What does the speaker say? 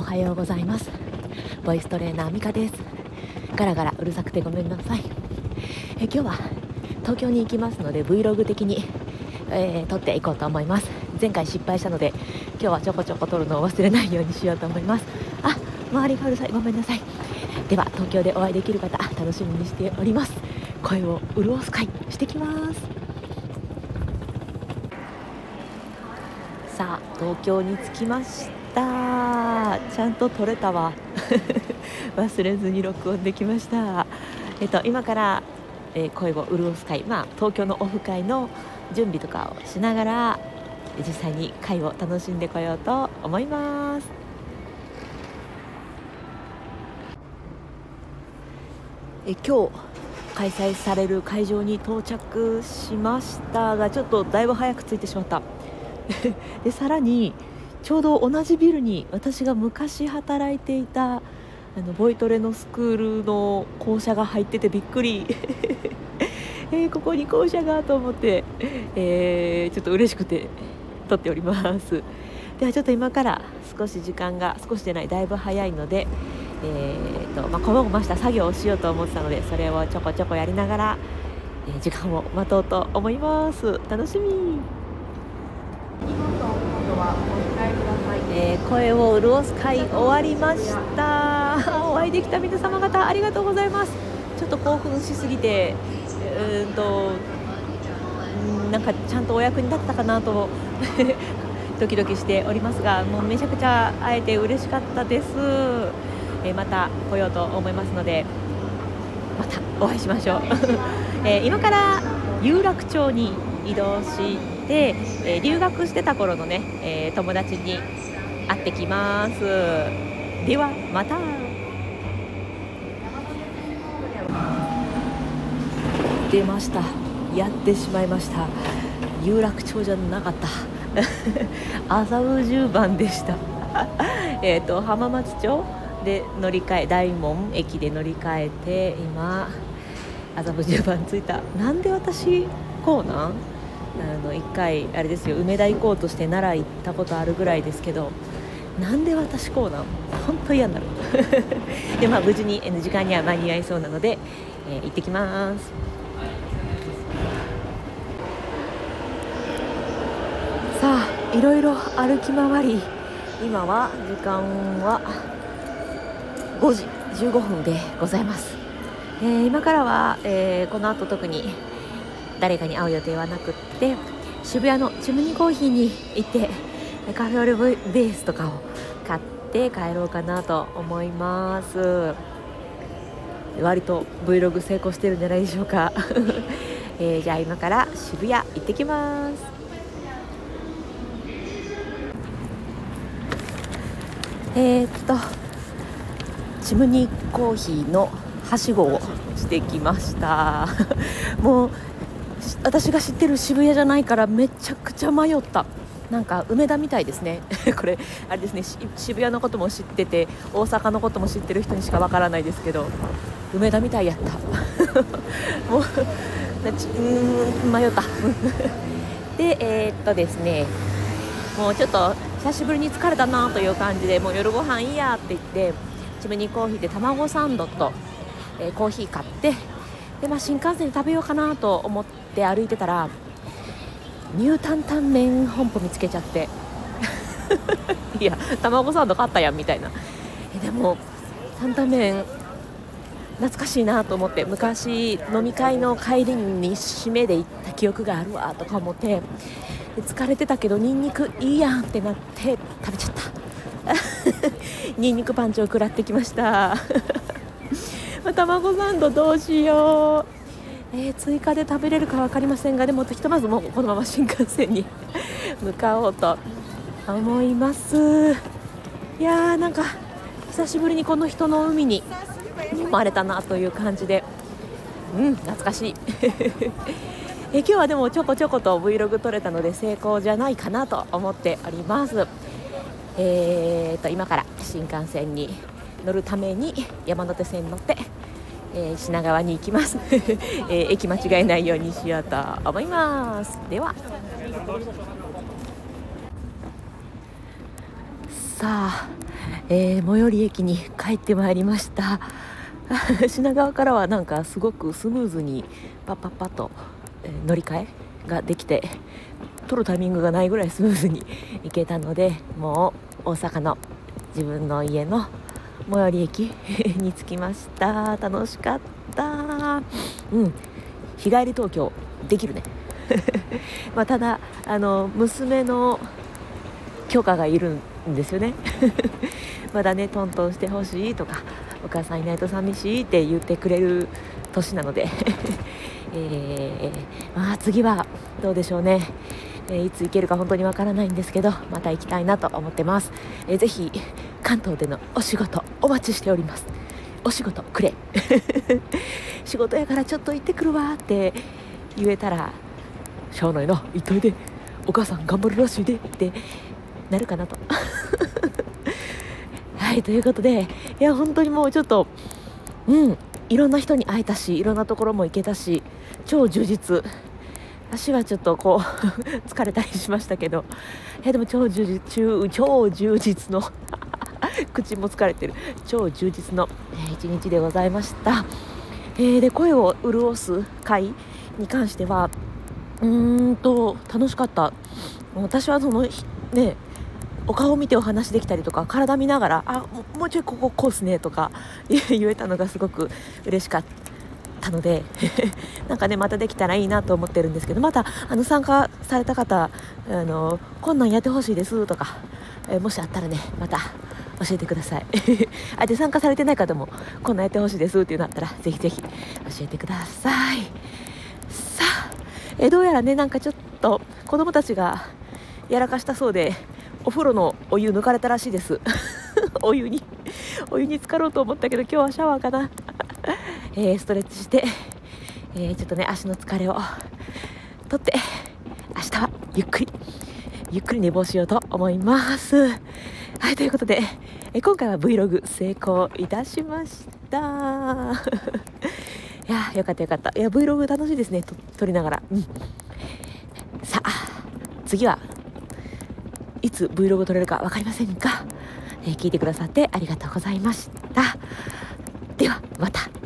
はようございます。ボイストレーナーミカです。ガラガラうるさくてごめんなさい。今日は東京に行きますので Vlog 的に、撮っていこうと思います。前回失敗したので今日はちょこちょこ撮るのを忘れないようにしようと思います。周りがうるさい、ごめんなさい。では東京でお会いできる方楽しみにしております。声を潤す会してきます。さあ東京に着きました。ちゃんと撮れたわ忘れずに録音できました。今から、声を潤す会、東京のオフ会の準備とかをしながら実際に会を楽しんでこようと思います。今日開催される会場に到着しましたが、ちょっとだいぶ早く着いてしまったでさらにちょうど同じビルに私が昔働いていたボイトレのスクールの校舎が入っててびっくりここに校舎がと思って、ちょっと嬉しくて撮っております。ではちょっと今から少し時間が少しでないだいぶ早いのでこまごました作業をしようと思ってたので、それをちょこちょこやりながら、時間を待とうと思います。楽しみ。声を潤す会終わりましたお会いできた皆様方ありがとうございます。ちょっと興奮しすぎてなんかちゃんとお役に立ったかなとドキドキしておりますが、もうめちゃくちゃ会えて嬉しかったです。また来ようと思いますのでまたお会いしましょう今から有楽町に移動して、留学してた頃のね、友達に会ってきます。ではまた。出ました。やってしまいました。有楽町じゃなかった麻布十番でした浜松町で乗り換え、大門駅で乗り換えて今麻布十番着いた。なんで私こうなん一回あれですよ、梅田行こうとして奈良行ったことあるぐらいですけど、なんで私こうなん本当嫌になるで無事に時間には間に合いそうなので、行ってきます。さあいろいろ歩き回り、今は時間は5時15分でございます。今からは、この後特に誰かに会う予定はなくって、渋谷のチムニーコーヒーに行ってカフェオレベースとかを買って帰ろうかなと思います。割と Vlog 成功してるんじゃないでしょうか、じゃあ今から渋谷行ってきます。チムニーコーヒーのはしごをしてきましたもう私が知ってる渋谷じゃないからめちゃくちゃ迷った。なんか梅田みたいですねこれあれですね、渋谷のことも知ってて大阪のことも知ってる人にしかわからないですけど、梅田みたいやったもう迷ったでですね、もうちょっと久しぶりに疲れたなという感じで、もう夜ご飯いいやって言ってチムニーコーヒーで卵サンドと、コーヒー買って、で、新幹線で食べようかなと思って歩いてたらニュータンタン麺本舗見つけちゃっていや卵サンド買ったやんみたいな。でも担々麺懐かしいなと思って、昔飲み会の帰りに締めで行った記憶があるわとか思って、で疲れてたけどニンニクいいやんってなって食べちゃったニンニクパンチを食らってきました卵サンドどうしよう、追加で食べれるか分かりませんが、でもひとまずもうこのまま新幹線に向かおうと思います。いやーなんか久しぶりにこの人の海に生まれたなという感じで、懐かしい今日はでもちょこちょこと Vlog 撮れたので成功じゃないかなと思っております。今から新幹線に乗るために山手線に乗って、品川に行きます駅間違えないようにしようと思います。ではさあ、最寄り駅に帰ってまいりました品川からはなんかすごくスムーズにパッパッパッと、乗り換えができて、取るタイミングがないぐらいスムーズに行けたので、もう大阪の自分の家の最寄り駅に着きました。楽しかった。日帰り東京できるねただ娘の許可がいるんですよねまだねトントンしてほしいとか、お母さんいないと寂しいって言ってくれる年なので次はどうでしょうね。いつ行けるか本当にわからないんですけど、また行きたいなと思ってます。ぜひ関東でのお仕事お待ちしております。お仕事くれ仕事やからちょっと行ってくるわって言えたら、しゃあないな、行っといで、お母さん頑張るらしいでってなるかなとはい、ということで、いや本当にもうちょっといろんな人に会えたし、いろんなところも行けたし、超充実。足はちょっとこう疲れたりしましたけど、でも超充実の口も疲れてる、超充実の一日でございました。で、声を潤す会に関しては楽しかった。私はそのね、お顔を見てお話できたりとか、体見ながらもうちょいこうっすねとか言えたのがすごく嬉しかったのでなんかね、またできたらいいなと思ってるんですけど、また参加された方こんなんやってほしいですとか、もしあったらね、また教えてくださいで、参加されてない方もこんなんやってほしいですっていうのあったら、ぜひぜひ教えてください。さあ、どうやらね、なんかちょっと子供たちがやらかしたそうで、お風呂のお湯抜かれたらしいですお湯に浸かろうと思ったけど、今日はシャワーかなストレッチして、ちょっとね足の疲れを取って、明日はゆっくり寝坊しようと思います。はい、ということで、今回は Vlog 成功いたしましたいやよかったいや Vlog 楽しいですね、撮りながら。さあ次はいつ Vlog 撮れるか分かりませんが、聞いてくださってありがとうございました。ではまた。